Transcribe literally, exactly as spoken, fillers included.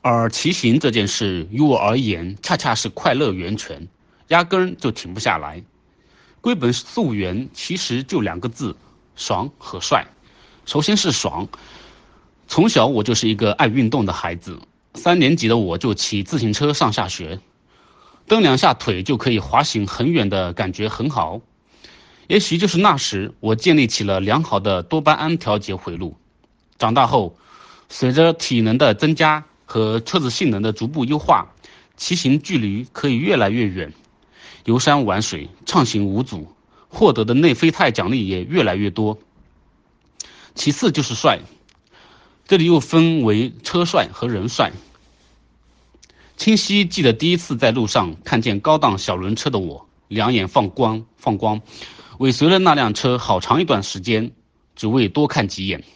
而骑行这件事于我而言，恰恰是快乐源泉，压根就停不下来。归本溯源，其实就两个字：爽和帅。首先是爽。从小我就是一个爱运动的孩子，三年级的我就骑自行车上下学，蹬两下腿就可以滑行很远的感觉很好。也许就是那时，我建立起了良好的多巴胺调节回路。长大后，随着体能的增加和车子性能的逐步优化，骑行距离可以越来越远，游山玩水，畅行无阻，获得的内啡肽奖励也越来越多。其次就是帅，这里又分为车帅和人帅。清晰记得第一次在路上看见高档小轮车的我，两眼放光放光，尾随了那辆车好长一段时间，只为多看几眼。